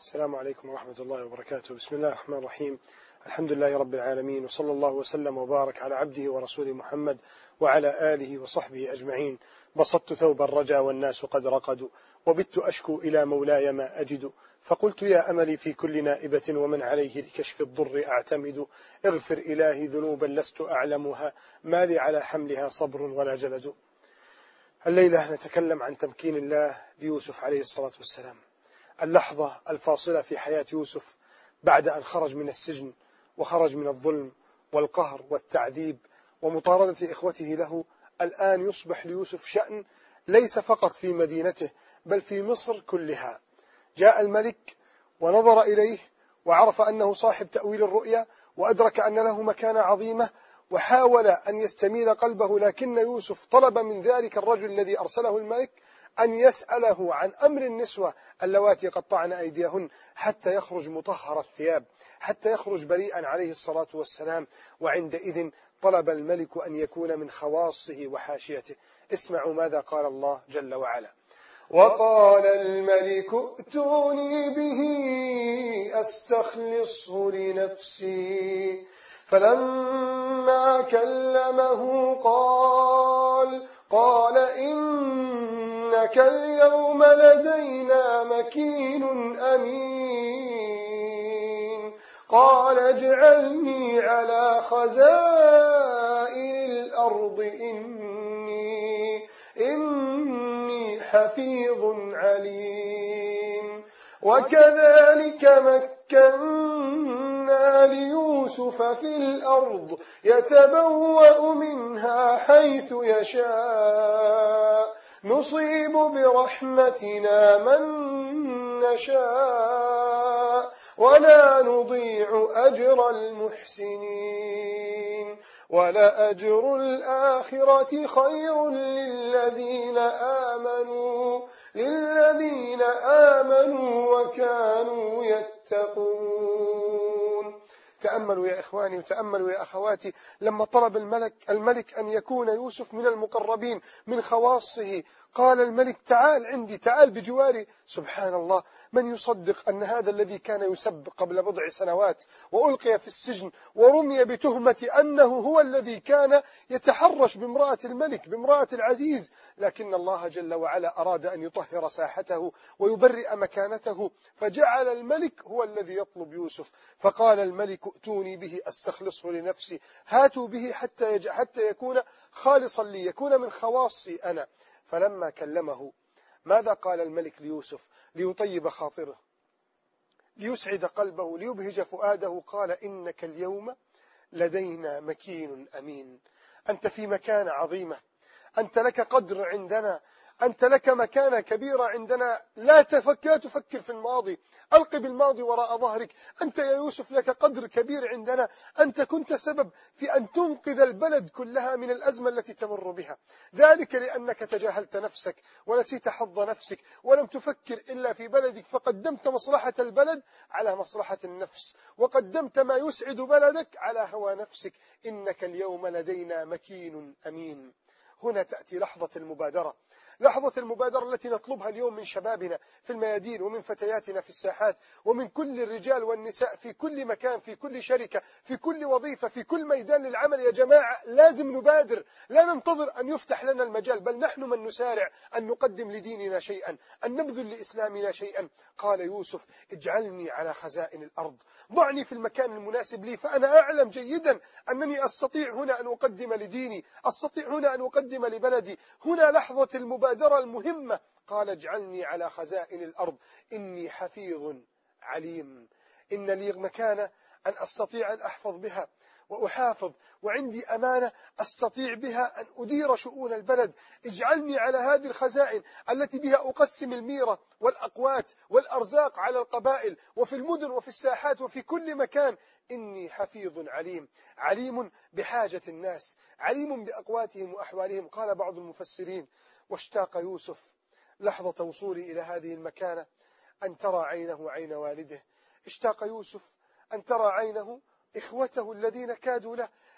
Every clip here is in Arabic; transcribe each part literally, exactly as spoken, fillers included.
السلام عليكم ورحمة الله وبركاته. بسم الله الرحمن الرحيم. الحمد لله رب العالمين، وصلى الله وسلم وبارك على عبده ورسوله محمد وعلى آله وصحبه أجمعين. بسطت ثوب الرجا والناس قد رقدوا، وبت أشكو إلى مولاي ما أجد، فقلت يا أملي في كل نائبة ومن عليه لكشف الضر أعتمد. اغفر إلهي ذنوبا لست أعلمها، ما لي على حملها صبر ولا جلد. الليلة نتكلم عن تمكين الله ليوسف عليه الصلاة والسلام، اللحظة الفاصلة في حياة يوسف بعد أن خرج من السجن وخرج من الظلم والقهر والتعذيب ومطاردة إخوته له. الآن يصبح ليوسف شأن ليس فقط في مدينته بل في مصر كلها. جاء الملك ونظر إليه وعرف أنه صاحب تأويل الرؤيا، وأدرك أن له مكانة عظيمة، وحاول أن يستميل قلبه، لكن يوسف طلب من ذلك الرجل الذي أرسله الملك أن يسأله عن أمر النسوة اللواتي قطعن أيديهن حتى يخرج مطهر الثياب، حتى يخرج بريئا عليه الصلاة والسلام. وعندئذ طلب الملك أن يكون من خواصه وحاشيته. اسمعوا ماذا قال الله جل وعلا: وقال الملك ائتوني به أستخلصه لنفسي، فلما كلمه قال قال إنك اليوم لدينا مكين أمين. قال اجعلني على خزائن الأرض إني إني حفيظ عليم. وكذلك مكنا ليوسف في الأرض يتبوأ منها حيث يشاء، نصيب برحمتنا من نشاء ولا نضيع أجر المحسنين، ولأجر الآخرة خير للذين آمنوا للذين آمنوا وكانوا يتقون. تأملوا يا إخواني وتأملوا يا أخواتي، لما طلب الملك الملك أن يكون يوسف من المقربين من خواصه، قال الملك تعال عندي، تعال بجواري. سبحان الله، من يصدق أن هذا الذي كان يسب قبل بضع سنوات وألقي في السجن ورمي بتهمة أنه هو الذي كان يتحرش بامرأة الملك بامرأة العزيز، لكن الله جل وعلا أراد أن يطهر ساحته ويبرئ مكانته، فجعل الملك هو الذي يطلب يوسف. فقال الملك ائتوني به أستخلصه لنفسي، هاتوا به حتى, يج... حتى يكون خالصا لي، يكون من خواصي أنا. فلما كلمه ماذا قال الملك ليوسف ليطيب خاطره، ليسعد قلبه، ليبهج فؤاده؟ قال إنك اليوم لدينا مكين أمين. أنت في مكانة عظيمة، أنت لك قدر عندنا، أنت لك مكانة كبيرة عندنا. لا تفكر تفكر في الماضي، ألق بالماضي وراء ظهرك. أنت يا يوسف لك قدر كبير عندنا، أنت كنت سبب في أن تنقذ البلد كلها من الأزمة التي تمر بها، ذلك لأنك تجاهلت نفسك ونسيت حظ نفسك ولم تفكر إلا في بلدك، فقدمت مصلحة البلد على مصلحة النفس، وقدمت ما يسعد بلدك على هوى نفسك. إنك اليوم لدينا مكين أمين. هنا تأتي لحظة المبادرة، لحظة المبادرة التي نطلبها اليوم من شبابنا في الميادين، ومن فتياتنا في الساحات، ومن كل الرجال والنساء في كل مكان، في كل شركة، في كل وظيفة، في كل ميدان للعمل. يا جماعة لازم نبادر، لا ننتظر أن يفتح لنا المجال، بل نحن من نسارع أن نقدم لديننا شيئا، أن نبذل لإسلامنا شيئا. قال يوسف اجعلني على خزائن الأرض، ضعني في المكان المناسب لي، فأنا أعلم جيدا أنني أستطيع هنا أن أقدم لديني، أستطيع هنا أن أقدم لبلدي. هنا لحظة المبادرة المهمة. قال اجعلني على خزائن الأرض إني حفيظ عليم. إن لي مكانة أن أستطيع أن أحفظ بها وأحافظ، وعندي أمانة أستطيع بها أن أدير شؤون البلد. اجعلني على هذه الخزائن التي بها أقسم الميرة والأقوات والأرزاق على القبائل وفي المدن وفي الساحات وفي كل مكان. إني حفيظ عليم، عليم بحاجة الناس، عليم بأقواتهم وأحوالهم. قال بعض المفسرين واشتاق يوسف لحظة وصوله إلى هذه المكانة أن ترى عينه عين والده. اشتاق يوسف أن ترى عينه إخوته الذين كادوا له،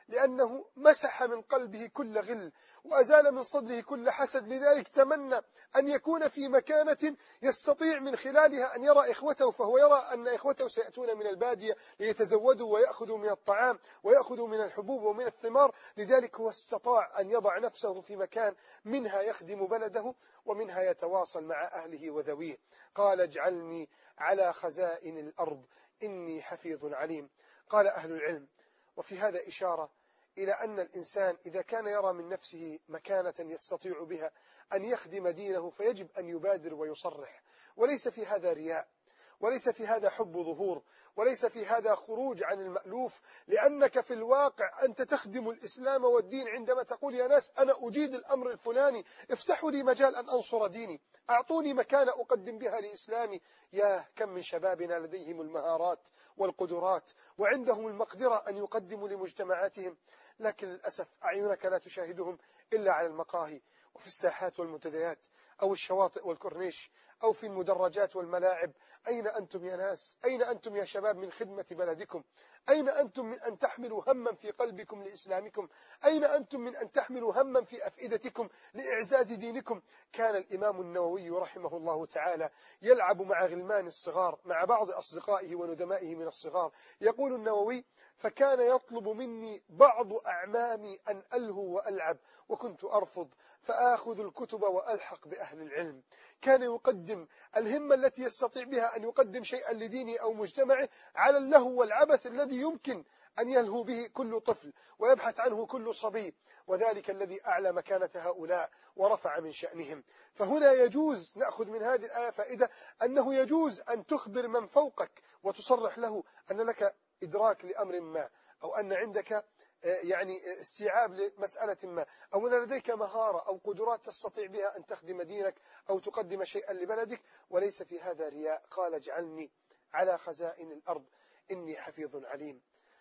لأنه مسح من قلبه كل غل وأزال من صدره كل حسد، لذلك تمنى أن يكون في مكانة يستطيع من خلالها أن يرى إخوته، فهو يرى أن إخوته سيأتون من البادية ليتزودوا ويأخذوا من الطعام ويأخذوا من الحبوب ومن الثمار، لذلك هو استطاع أن يضع نفسه في مكان منها يخدم بلده ومنها يتواصل مع أهله وذويه. قال اجعلني على خزائن الأرض إني حفيظ عليم. قال أهل العلم وفي هذا إشارة إلى أن الإنسان إذا كان يرى من نفسه مكانة يستطيع بها أن يخدم دينه فيجب أن يبادر ويصرح، وليس في هذا رياء، وليس في هذا حب ظهور، وليس في هذا خروج عن المألوف، لأنك في الواقع أنت تخدم الإسلام والدين عندما تقول يا ناس أنا أجيد الأمر الفلاني، افتحوا لي مجال أن أنصر ديني، أعطوني مكانة أقدم بها لإسلامي. يا كم من شبابنا لديهم المهارات والقدرات وعندهم المقدرة أن يقدموا لمجتمعاتهم، لكن للأسف أعينك لا تشاهدهم إلا على المقاهي وفي الساحات والمنتديات أو الشواطئ والكورنيش أو في المدرجات والملاعب. أين أنتم يا ناس؟ أين أنتم يا شباب من خدمة بلدكم؟ أين أنتم من أن تحملوا هما في قلبكم لإسلامكم؟ أين أنتم من أن تحملوا هما في أفئدتكم لإعزاز دينكم؟ كان الإمام النووي رحمه الله تعالى يلعب مع غلمان الصغار، مع بعض أصدقائه وندمائه من الصغار. يقول النووي فكان يطلب مني بعض أعمامي أن ألهو وألعب وكنت أرفض فآخذ الكتب وألحق بأهل العلم. كان يقدم الهمة التي يستطيع بها أن يقدم شيئا لدينه أو مجتمعه على اللهو والعبث الذي يمكن أن يلهو به كل طفل ويبحث عنه كل صبي، وذلك الذي أعلى مكانة هؤلاء ورفع من شأنهم. فهنا يجوز نأخذ من هذه الآية فائدة أنه يجوز أن تخبر من فوقك وتصرح له أن لك إدراك لأمر ما، أو أن عندك يعني استيعاب لمسألة ما، أو أن لديك مهارة أو قدرات تستطيع بها أن تخدم دينك أو تقدم شيئا لبلدك، وليس في هذا رياء. قال اجعلني على خزائن الأرض إني حفيظ عليم.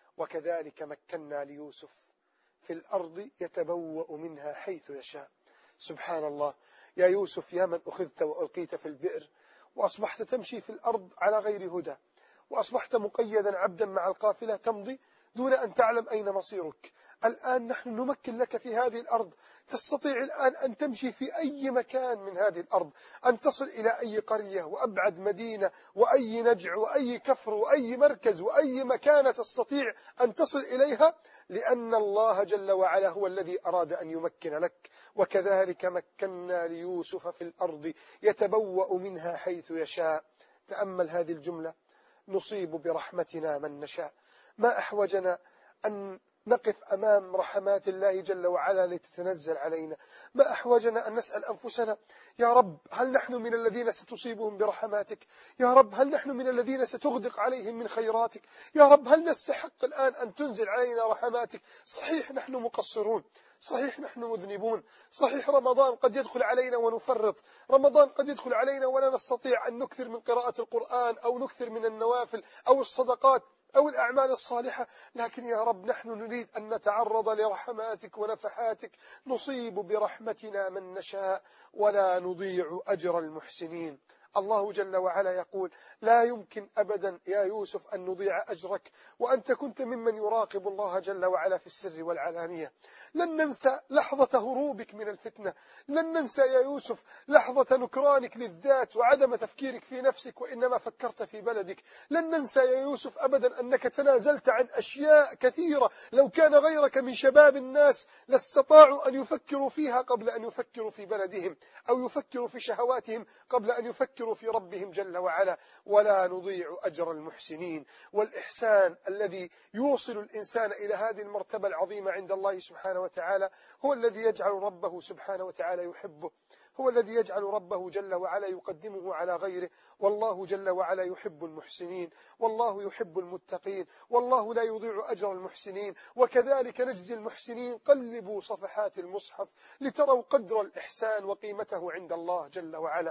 وكذلك مكنا ليوسف في الأرض يتبوأ منها حيث يشاء. سبحان الله، يا يوسف يا من أخذت وألقيت في البئر وأصبحت تمشي في الأرض على غير هدى، وأصبحت مقيدا عبدا مع القافلة تمضي دون أن تعلم أين مصيرك. الآن نحن نمكن لك في هذه الأرض، تستطيع الآن أن تمشي في أي مكان من هذه الأرض، أن تصل إلى أي قرية وأبعد مدينة وأي نجع وأي كفر وأي مركز وأي مكانة تستطيع أن تصل إليها، لأن الله جل وعلا هو الذي أراد أن يمكن لك. وكذلك مكنا ليوسف في الأرض يتبوأ منها حيث يشاء. تأمل هذه الجملة: نصيب برحمتنا من نشاء. ما أحوجنا أن نقف أمام رحمات الله جل وعلا لتتنزل علينا؟ ما أحوجنا أن نسأل أنفسنا يا رب هل نحن من الذين ستصيبهم برحماتك؟ يا رب هل نحن من الذين ستغدق عليهم من خيراتك؟ يا رب هل نستحق الآن أن تنزل علينا رحماتك؟ صحيح نحن مقصرون، صحيح نحن مذنبون، صحيح رمضان قد يدخل علينا ونفرط، رمضان قد يدخل علينا ولا نستطيع أن نكثر من قراءة القرآن أو نكثر من النوافل أو الصدقات أو الأعمال الصالحة، لكن يا رب نحن نريد أن نتعرض لرحماتك ونفحاتك. نصيب برحمتنا من نشاء ولا نضيع أجر المحسنين. الله جل وعلا يقول لا يمكن أبدا يا يوسف أن نضيع أجرك وأنت كنت ممن يراقب الله جل وعلا في السر والعلانية. لن ننسى لحظة هروبك من الفتنة، لن ننسى يا يوسف لحظة نكرانك للذات وعدم تفكيرك في نفسك وإنما فكرت في بلدك. لن ننسى يا يوسف أبدا أنك تنازلت عن أشياء كثيرة لو كان غيرك من شباب الناس لاستطاعوا أن يفكروا فيها قبل أن يفكروا في بلدهم، أو يفكروا في شهواتهم قبل أن يفكروا في ربهم جل وعلا. ولا نضيع أجر المحسنين. والإحسان الذي يوصل الإنسان إلى هذه المرتبة العظيمة عند الله سبحانه وتعالى هو الذي يجعل ربه سبحانه وتعالى يحبه، هو الذي يجعل ربه جل وعلا يقدمه على غيره. والله جل وعلا يحب المحسنين، والله يحب المتقين، والله لا يضيع أجر المحسنين. وكذلك نجزي المحسنين. قلبوا صفحات المصحف لتروا قدر الإحسان وقيمته عند الله جل وعلا.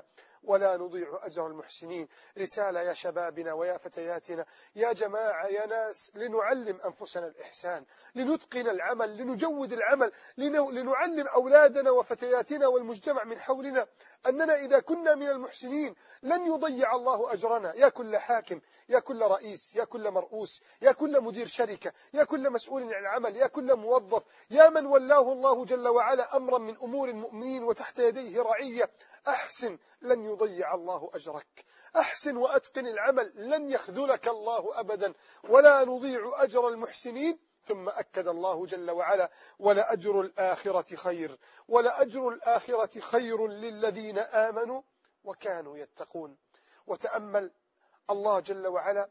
ولا نضيع أجر المحسنين. رسالة يا شبابنا ويا فتياتنا، يا جماعة يا ناس، لنعلم أنفسنا الإحسان، لنتقن العمل، لنجود العمل، لنعلم أولادنا وفتياتنا والمجتمع من حولنا أننا إذا كنا من المحسنين لن يضيع الله أجرنا. يا كل حاكم، يا كل رئيس، يا كل مرؤوس، يا كل مدير شركة، يا كل مسؤول عن عمل، يا كل موظف، يا من ولاه الله جل وعلا أمرا من أمور المؤمنين وتحت يديه رعية، أحسن لن يضيع الله أجرك. أحسن وأتقن العمل، لن يخذلك الله أبدا. ولا نضيع أجر المحسنين. ثم أكد الله جل وعلا: ولأجر الآخرة خير، ولأجر الآخرة خير للذين آمنوا وكانوا يتقون. وتأمل الله جل وعلا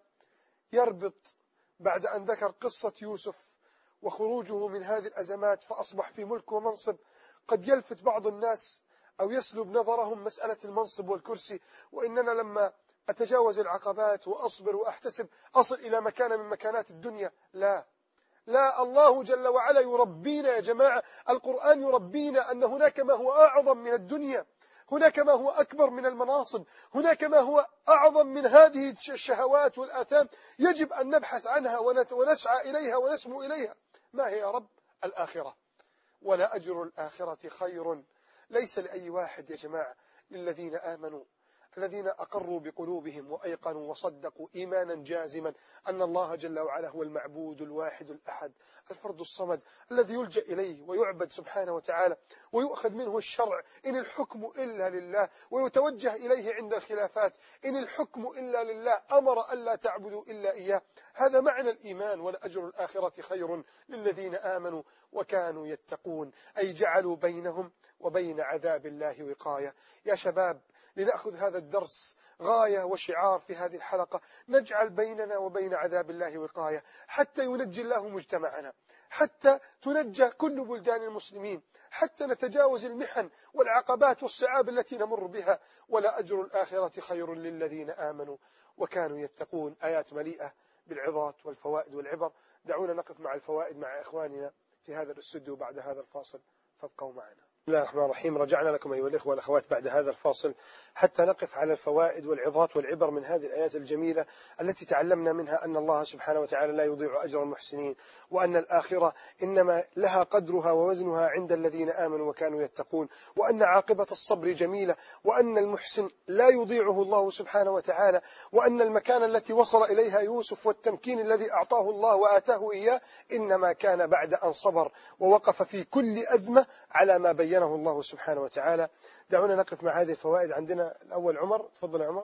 يربط بعد أن ذكر قصة يوسف وخروجه من هذه الأزمات فأصبح في ملك ومنصب. قد يلفت بعض الناس أو يسلب نظرهم مسألة المنصب والكرسي، وإننا لما أتجاوز العقبات وأصبر وأحتسب أصل إلى مكان من مكانات الدنيا. لا لا، الله جل وعلا يربينا يا جماعة. القرآن يربينا أن هناك ما هو أعظم من الدنيا، هناك ما هو أكبر من المناصب، هناك ما هو أعظم من هذه الشهوات والآثام، يجب أن نبحث عنها ونسعى إليها ونسمو إليها. ما هي يا رب؟ الآخرة. ولا أجر الآخرة خير، ليس لأي واحد يا جماعة، للذين آمنوا، الذين أقروا بقلوبهم وأيقنوا وصدقوا إيمانا جازما أن الله جل وعلا هو المعبود الواحد الأحد الفرد الصمد الذي يلجأ إليه ويعبد سبحانه وتعالى ويؤخذ منه الشرع. إن الحكم إلا لله، ويتوجه إليه عند الخلافات. إن الحكم إلا لله، أمر ألا تعبدوا إلا إياه. هذا معنى الإيمان. ولأجر الآخرة خير للذين آمنوا وكانوا يتقون، أي جعلوا بينهم وبين عذاب الله وقاية. يا شباب، لنأخذ هذا الدرس غاية وشعار في هذه الحلقة: نجعل بيننا وبين عذاب الله وقاية، حتى ينجي الله مجتمعنا، حتى تنجى كل بلدان المسلمين، حتى نتجاوز المحن والعقبات والصعاب التي نمر بها. ولا أجر الآخرة خير للذين آمنوا وكانوا يتقون. آيات مليئة بالعظات والفوائد والعبر. دعونا نقف مع الفوائد مع إخواننا في هذا الاستوديو بعد هذا الفاصل، فابقوا معنا. بسم الله الرحمن الرحيم. رجعنا لكم أيها الإخوة والأخوات بعد هذا الفاصل حتى نقف على الفوائد والعظات والعبر من هذه الآيات الجميلة التي تعلمنا منها أن الله سبحانه وتعالى لا يضيع أجر المحسنين، وأن الآخرة إنما لها قدرها ووزنها عند الذين آمنوا وكانوا يتقون، وأن عاقبة الصبر جميلة، وأن المحسن لا يضيعه الله سبحانه وتعالى، وأن المكان التي وصل إليها يوسف والتمكين الذي أعطاه الله وآتاه إياه إنما كان بعد أن صبر ووقف في كل أزمة على ما بينه الله سبحانه وتعالى. دعونا نقف مع هذه الفوائد. عندنا الأول عمر، تفضل يا عمر.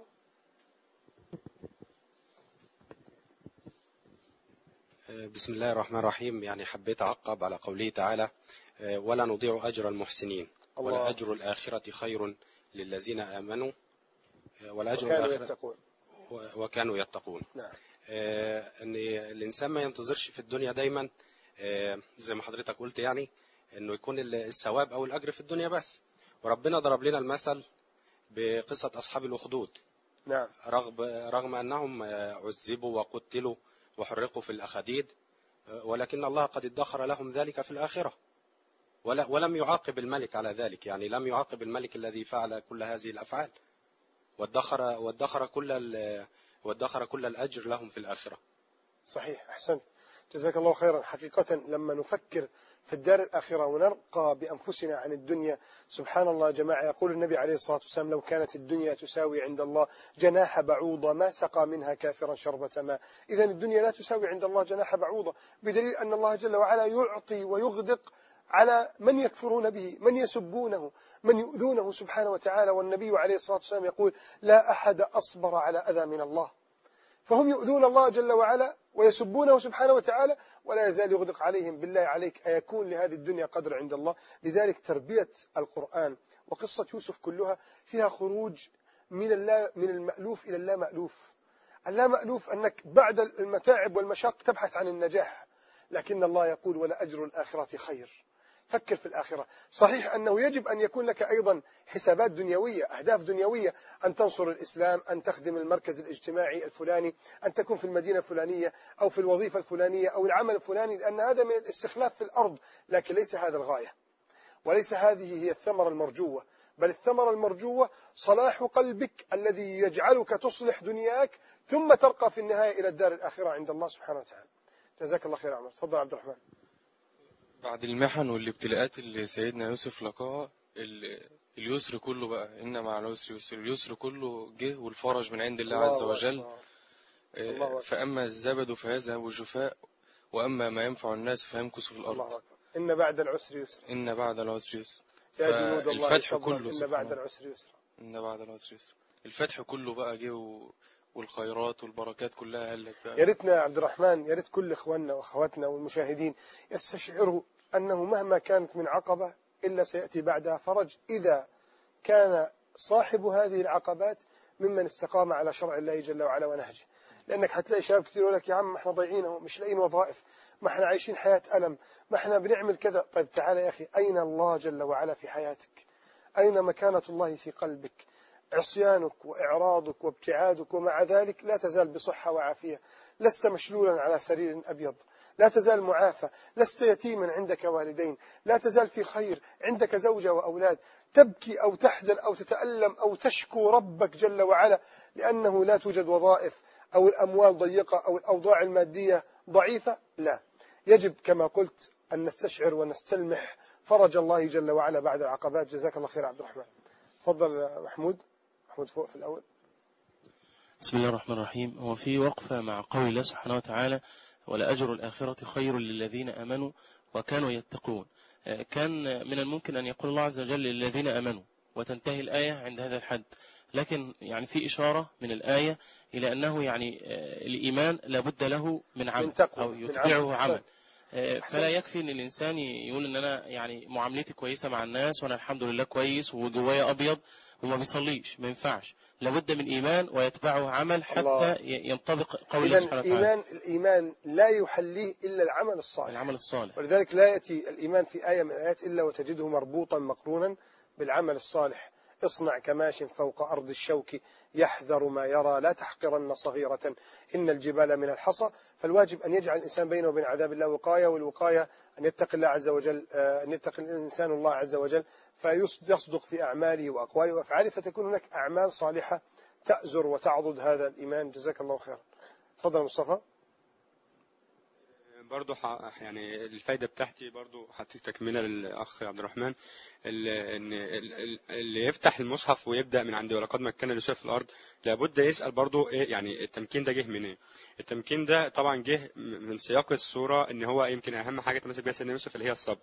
بسم الله الرحمن الرحيم. يعني حبيت أعقب على قوله تعالى: ولا نضيع أجر المحسنين، ولا أجر الآخرة خير للذين آمنوا ولا أجر وكانوا الآخرة يتقون. وكانوا يتقون. نعم. أن الإنسان ما ينتظرش في الدنيا دايما زي ما حضرتك قلت، يعني أنه يكون الثواب أو الأجر في الدنيا بس. وربنا ضرب لنا المثل بقصة أصحاب الأخدود. نعم. رغم, رغم أنهم عذبوا وقتلوا وحرقوا في الأخديد، ولكن الله قد ادخر لهم ذلك في الآخرة، ولم يعاقب الملك على ذلك. يعني لم يعاقب الملك الذي فعل كل هذه الأفعال، وادخر وادخر كل وادخر كل الأجر لهم في الآخرة. صحيح، أحسنت، جزاك الله خيرا. حقيقة لما نفكر في الدار الآخرة ونرقى بأنفسنا عن الدنيا، سبحان الله يا جماعة، يقول النبي عليه الصلاة والسلام: لو كانت الدنيا تساوي عند الله جناح بعوضة ما سقى منها كافرا شربة ماء. إذا الدنيا لا تساوي عند الله جناح بعوضة، بدليل أن الله جل وعلا يعطي ويغدق على من يكفرون به، من يسبونه، من يؤذونه سبحانه وتعالى. والنبي عليه الصلاة والسلام يقول: لا أحد أصبر على أذى من الله. فهم يؤذون الله جل وعلا ويسبونه سبحانه وتعالى، ولا يزال يغدق عليهم. بالله عليك، أيكون لهذه الدنيا قدر عند الله؟ لذلك تربية القرآن وقصة يوسف كلها فيها خروج من اللا من المألوف إلى اللا مألوف. اللا مألوف أنك بعد المتاعب والمشاق تبحث عن النجاح، لكن الله يقول: ولا أجر الآخرة خير. فكر في الآخرة. صحيح أنه يجب أن يكون لك أيضا حسابات دنيوية، أهداف دنيوية، أن تنصر الإسلام، أن تخدم المركز الاجتماعي الفلاني، أن تكون في المدينة الفلانية أو في الوظيفة الفلانية أو العمل الفلاني، لأن هذا من الاستخلاف في الأرض. لكن ليس هذا الغاية، وليس هذه هي الثمرة المرجوة، بل الثمرة المرجوة صلاح قلبك الذي يجعلك تصلح دنياك ثم ترقى في النهاية إلى الدار الآخرة عند الله سبحانه وتعالى. جزاك الله خير عمر. تفضل عبد الرحمن. بعد المحن والابتلاءات اللي سيدنا يوسف لقاها، اليسر كله بقى، إن مع العسر يسر، اليسر كله جه والفرج من عند الله, الله عز وجل. الله فأما الزبد فيذهب جفاء وأما ما ينفع الناس فيمكث في الأرض. الله إن بعد العسر يسر. إن بعد العسر يسر. فالفتح كله إن بعد العسر يسر. إن بعد العسر يسر. الفتح كله بقى جه و... والخيرات والبركات كلها هلت بقى. يا ريتنا يا عبد الرحمن، يا ريت كل إخواننا وأخواتنا والمشاهدين يستشعروا أنه مهما كانت من عقبة إلا سيأتي بعدها فرج إذا كان صاحب هذه العقبات ممن استقام على شرع الله جل وعلا ونهجه. لأنك هتلاقي شباب كثير يقول لك يا عم احنا ضايعين مش لاقيين وظائف، ما احنا عايشين حياة ألم، ما احنا بنعمل كذا. طيب تعال يا أخي، أين الله جل وعلا في حياتك؟ أين مكانة الله في قلبك؟ عصيانك وإعراضك وابتعادك ومع ذلك لا تزال بصحة وعافية، لست مشلولا على سرير أبيض، لا تزال معافى، لست يتيما عندك والدين، لا تزال في خير، عندك زوجة وأولاد. تبكي أو تحزن أو تتألم أو تشكو ربك جل وعلا لأنه لا توجد وظائف أو الأموال ضيقة أو الأوضاع المادية ضعيفة؟ لا، يجب كما قلت أن نستشعر ونستلمح فرج الله جل وعلا بعد العقبات. جزاك الله خير عبد الرحمن. تفضل محمود. محمود فوق في الأول. بسم الله الرحمن الرحيم. هو في وقفة مع قول الله سبحانه وتعالى ولأجر الآخرة خير للذين آمنوا وكانوا يتقون. كان من الممكن أن يقول الله عز وجل للذين آمنوا وتنتهي الآية عند هذا الحد، لكن يعني في إشارة من الآية إلى أنه يعني الإيمان لابد له من عمل أو يتبعه عمل. فلا يكفي أن الإنسان يقول أن أنا يعني معاملتي كويسة مع الناس وأنا الحمد لله كويس وجوايا أبيض وما بيصليش، ما ينفعش، لابد من إيمان ويتبعه عمل حتى الله. ينطبق قول الله سبحانه وتعالى. الإيمان, الإيمان لا يحليه إلا العمل الصالح. العمل الصالح. ولذلك لا يأتي الإيمان في آية من الآيات إلا وتجده مربوطا مقرونا بالعمل الصالح. اصنع كماش فوق أرض الشوك يحذر ما يرى لا تحقرن صغيرة إن الجبال من الحصى. فالواجب أن يجعل الإنسان بينه وبين عذاب الله وقاية، والوقاية أن يتقي الله عز وجل، أن يتقي الإنسان الله عز وجل فيصدق في أعماله وأقواله وأفعاله، فتكون هناك أعمال صالحة تأزر وتعضد هذا الإيمان. جزاك الله خيرا. تفضل مصطفى. برضو يعني الفايدة بتاعتي برضو حتى تكملة للأخ عبد الرحمن، اللي يفتح المصحف ويبدأ من عند ولقد مكنا ليوسف في الأرض لابد يسأل برضو إيه يعني التمكين ده جه منين؟ إيه؟ التمكين ده طبعا جه من سياق الصورة إن هو يمكن أهم حاجة تمسك بها سيدنا يوسف اللي هي الصبر.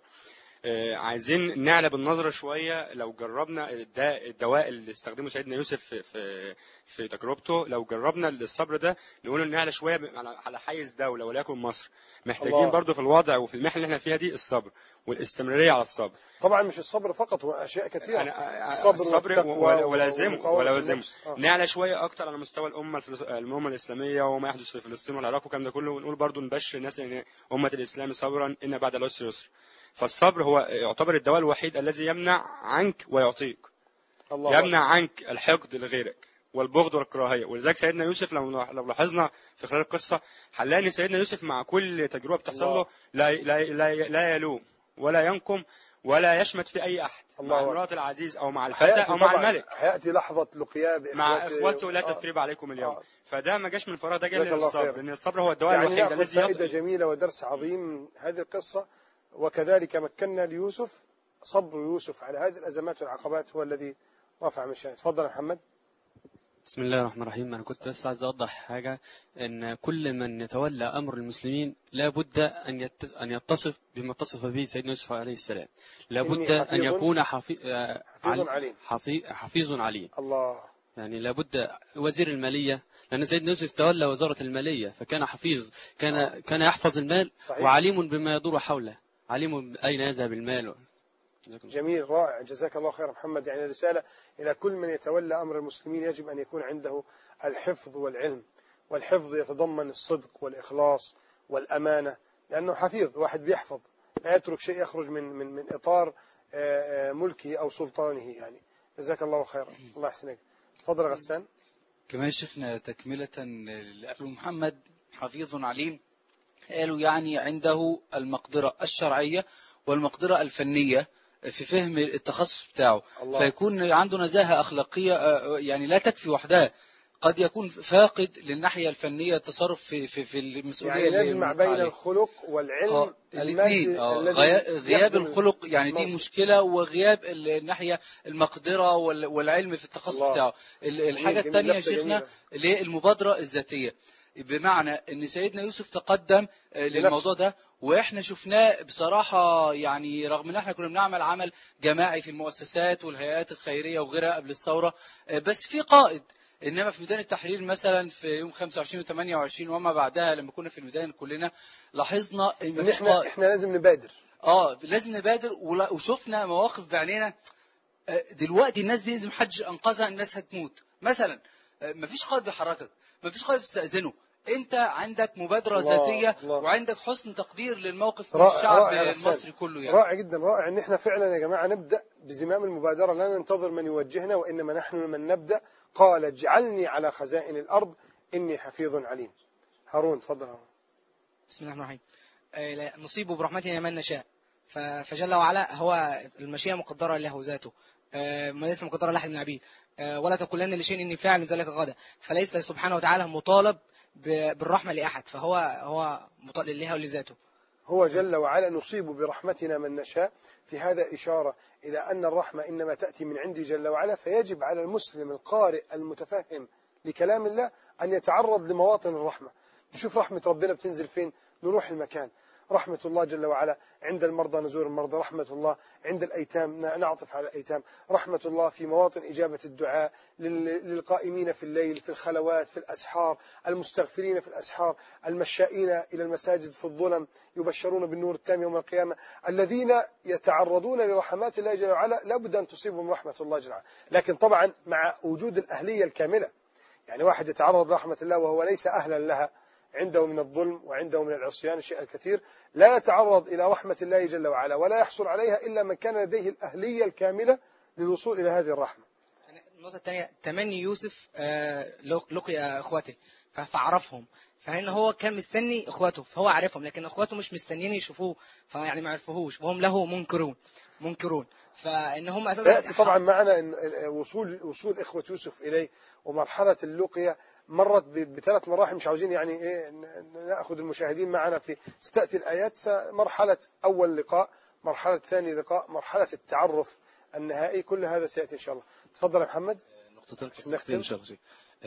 عايزين نعلى بالنظرة شوية. لو جربنا الدواء اللي استخدمه سيدنا يوسف في في في تجربته، لو جربنا الصبر ده نقول نعلى شوية على حيز دولة وليكن مصر. محتاجين الله. برضو في الوضع وفي المحنة اللي احنا فيها دي الصبر والاستمرارية على الصبر. طبعا مش الصبر فقط وأشياء كثيرة. الصبر, الصبر ولازم ولازم آه. نعلى شوية أكتر على مستوى الأمة الأمة الإسلامية وما يحدث في فلسطين والعراق والكلام ده كله، ونقول برضو نبشر الناس إن أمة الإسلام صبرا إن بعد العسر يسر. فالصبر هو يعتبر الدواء الوحيد الذي يمنع عنك ويعطيك. الله يمنع الله. عنك الحقد لغيرك والبغض والكراهية. ولذلك سيدنا يوسف لو لو لاحظنا في خلال القصة هنلاقي سيدنا يوسف مع كل تجربة بتحصل له لا لا لا لا يلوم ولا ينقم ولا يشمت في أي أحد، مع امرأة العزيز أو مع الفتى أو مع الملك. هيأتي لحظة لقياه مع إخوته لا تثريب عليكم اليوم. آه. فده ما جاش من فراغ، ده جاي من الصبر، لأن الصبر هو الدواء يعني الوحيد الذي يعطي فائدة جميلة ودرس عظيم من هذه القصة. وكذلك مكنا ليوسف، صبر يوسف على هذه الأزمات والعقبات هو الذي رفع من شأنه. تفضل محمد. بسم الله الرحمن الرحيم. أنا كنت بس عايز أوضح حاجة، أن كل من يتولى أمر المسلمين لا بد أن أن يتصف بما اتصف به سيدنا يوسف عليه السلام، لا بد أن يكون حفيظ عليم. حفيظ عليم. الله. يعني لا بد وزير المالية، لأن سيدنا يوسف تولى وزارة المالية فكان حفيظ، كان آه. كان يحفظ المال. صحيح. وعليم بما يدور حوله، عليم أين يذهب المال. جميل، رائع، جزاك الله خير محمد. يعني رسالة إلى كل من يتولى أمر المسلمين يجب أن يكون عنده الحفظ والعلم، والحفظ يتضمن الصدق والإخلاص والأمانة، لأنه حفيظ واحد بيحفظ لا يترك شيء يخرج من من من إطار ملكه أو سلطانه. يعني جزاك الله خيرا. الله يحسنك. تفضل غسان. كمان شيخنا تكملة لأبو محمد حفيظ عليم، قالوا يعني عنده المقدرة الشرعية والمقدرة الفنية في فهم التخصص بتاعه، الله. فيكون عنده نزاهة أخلاقية يعني لا تكفي وحدها، قد يكون فاقد للناحية الفنية التصرف في في في المسؤولية يعني اللي نجمع ملقى بين عليه. الخلق والعلم اه المادي الاثنين، اه الذي غيا- غياب يخدم الخلق يعني دي المنصب. مشكلة، وغياب ال- الناحية المقدرة وال- والعلم في التخصص الله. بتاعه. ال- الحاجة جميل، الثانية يا لفتة شيخنا جميلة. اللي هي المبادرة الذاتية، بمعنى ان سيدنا يوسف تقدم آه، للموضوع ده، واحنا شفناه بصراحة يعني، رغم ان احنا كنا بنعمل عمل جماعي في المؤسسات والهيئات الخيرية وغيرها قبل الثورة، آه، بس في قائد. انما في ميدان التحرير مثلا في يوم خمسة وعشرين وثمانية وعشرين وما بعدها لما كنا في الميدان كلنا لاحظنا ان إن مفيش احنا قائد. احنا لازم نبادر. اه لازم نبادر، ولا- وشفنا مواقف بعينينا. آه، دلوقتي الناس دي لازم حد انقذها، الناس هتموت مثلا. آه، مفيش قائد بيحركك، مفيش قائد بيستأذنه، انت عندك مبادرة الله، ذاتية الله. وعندك حسن تقدير للموقف من رائع، الشعب رائع يا غسان. المصري كله يعني. رائع جدا، رائع ان احنا فعلا يا جماعه نبدا بزمام المبادره، لا ننتظر من يوجهنا وانما نحن من نبدا. قال اجعلني على خزائن الارض اني حفيظ عليم. هارون تفضل. هارون. بسم الله الرحمن الرحيم. آه، نصيب برحمته من نشاء، ف- فجل وعلا هو المشيئة مقدرة له ذاته، آه، ما ليس مقدرة لأحد من العبيد. آه، ولا تقولن لشيء إني فاعل ذلك غدا، فليس سبحانه وتعالى مطالب ب- بالرحمة لأحد، فهو هو مطالب لله ولذاته. هو جل وعلا نصيب برحمتنا من نشاء، في هذا إشارة إلى أن الرحمة إنما تأتي من عنده جل وعلا، فيجب على المسلم القارئ المتفهم لكلام الله أن يتعرض لمواطن الرحمة. نشوف رحمة ربنا بتنزل فين، نروح المكان. رحمة الله جل وعلا عند المرضى نزور المرضى، رحمة الله عند الأيتام نعطف على الأيتام، رحمة الله في مواطن إجابة الدعاء للقائمين في الليل في الخلوات في الأسحار، المستغفرين في الأسحار، المشائين إلى المساجد في الظلم يبشرون بالنور التام يوم القيامة. الذين يتعرضون لرحمات الله جل وعلا لابد أن تصيبهم رحمة الله جل وعلا، لكن طبعا مع وجود الأهلية الكاملة. يعني واحد يتعرض لرحمة الله وهو ليس أهلا لها، عنده من الظلم وعنده من العصيان الشيء الكثير، لا يتعرض إلى رحمة الله جل وعلا ولا يحصل عليها إلا من كان لديه الأهلية الكاملة للوصول إلى هذه الرحمة. النقطة الثانية، تمني يوسف آه، لقي أخواته فعرفهم، فإن هو كان مستني أخواته فهو عارفهم، لكن أخواته مش مستنيين يشوفوه، فيعني ما عرفوهوش وهم له منكرون منكرون فإن هم أساسا سيأتي طبعا معنا إن وصول وصول إخوة يوسف إليه ومرحلة اللقية مرت بثلاث مراحل، مش عاوزين يعني إيه نأخذ المشاهدين معنا في ستأتي الآيات. مرحلة أول لقاء، مرحلة ثاني لقاء، مرحلة التعرف النهائي، كل هذا سيأتي إن شاء الله. تفضل يا محمد. نقطتين إن شاء الله.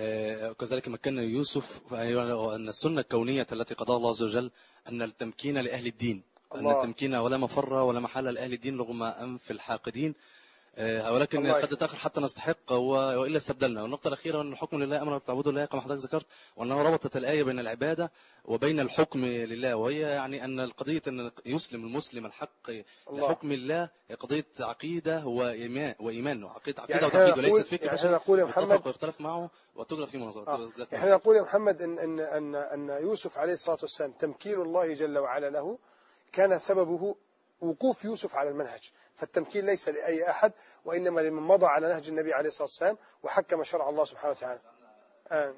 وكذلك مكن يوسف أن السنة الكونية التي قضاها الله عز وجل أن التمكين لأهل الدين، أن التمكين ولا مفر ولا محل لأهل الدين رغم أنف الحاقدين، ولكن قد تأخر حتى نستحق وإلا استبدلنا. والنقطة الأخيرة أن الحكم لله أمر تعبدوا الله كما حضرتك ذكرت، وأنه ربطت الآية بين العبادة وبين الحكم لله، وهي يعني أن القضية أن يسلم المسلم الحق لحكم الله قضية عقيدة وإيمان وإيمان عقيدة عقيدة يعني وتوحيد وليست فكرة. يعني احنا نقول يا محمد ويختلف معه وتجرى في مناظرات. آه. احنا نقول يا محمد إن أن أن أن يوسف عليه الصلاة والسلام تمكين الله جل وعلا له كان سببه وقوف يوسف على المنهج، فالتمكين ليس لأي أحد وإنما لمن مضى على نهج النبي عليه الصلاة والسلام وحكم شرع الله سبحانه وتعالى. آه.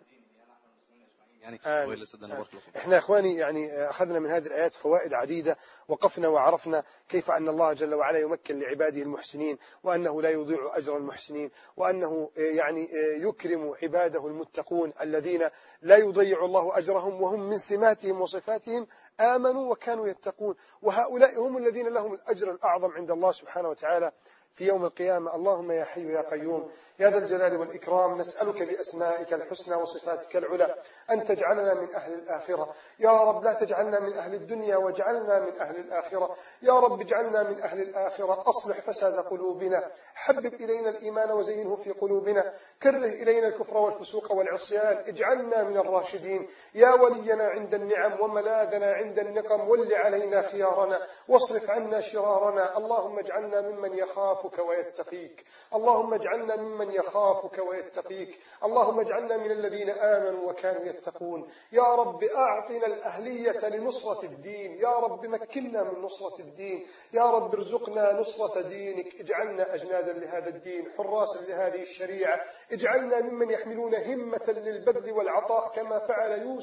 يعني آه. آه. احنا اخواني يعني اخذنا من هذه الايات فوائد عديده، وقفنا وعرفنا كيف ان الله جل وعلا يمكن لعباده المحسنين، وانه لا يضيع اجر المحسنين، وانه يعني يكرم عباده المتقون الذين لا يضيع الله اجرهم، وهم من سماتهم وصفاتهم امنوا وكانوا يتقون، وهؤلاء هم الذين لهم الاجر الاعظم عند الله سبحانه وتعالى في يوم القيامة. اللهم يا حي يا قيوم يا ذا الجلال والإكرام، نسألك بأسمائك الحسنى وصفاتك العلى أن تجعلنا من أهل الآخرة. يا رب لا تجعلنا من أهل الدنيا واجعلنا من أهل الآخرة. يا رب اجعلنا من أهل الآخرة. أصلح فساد قلوبنا، حبب إلينا الإيمان وزينه في قلوبنا، كره إلينا الكفر والفسوق والعصيان، اجعلنا من الراشدين. يا ولينا عند النعم وملاذنا عند النقم، ول علينا خيارنا واصرف عنا شرارنا. اللهم اجعلنا ممن يخافك ويتقيك، اللهم اجعلنا ممن يخافك ويتقيك، اللهم اجعلنا من الذين آمنوا وكانوا يتقون. يا رب أعطنا الأهلية لنصرة الدين، يا رب مكننا من نصرة الدين، يا رب ارزقنا نصرة دينك، اجعلنا أجنادا لهذا الدين، حراسا لهذه الشريعة، اجعلنا ممن يحملون همة للبذل والعطاء كما فعل يوسف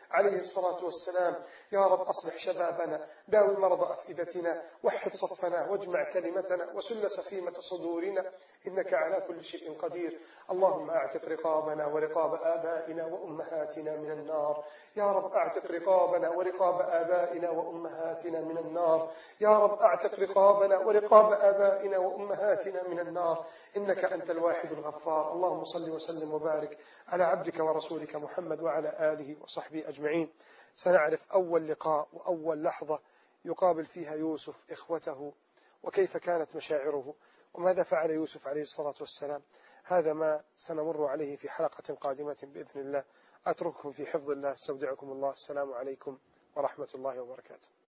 عليه الصلاة والسلام. يا رب أصلح شبابنا، داوي مرض أفئدتنا، وحد صفنا، واجمع كلمتنا، وسل سخيمة صدورنا، إنك على كل شيء قدير. اللهم أعتق رقابنا ورقاب آبائنا وأمهاتنا من النار. يا رب أعتق رقابنا ورقاب آبائنا وأمهاتنا من النار. يا رب أعتق رقابنا ورقاب آبائنا وأمهاتنا من النار، إنك أنت الواحد الغفار. اللهم صل وسلم وبارك على عبدك ورسولك محمد وعلى آله وصحبه أجمعين. سنعرف أول لقاء وأول لحظة يقابل فيها يوسف إخوته، وكيف كانت مشاعره، وماذا فعل يوسف عليه الصلاة والسلام. هذا ما سنمر عليه في حلقة قادمة بإذن الله. أترككم في حفظ الله، استودعكم الله. السلام عليكم ورحمة الله وبركاته.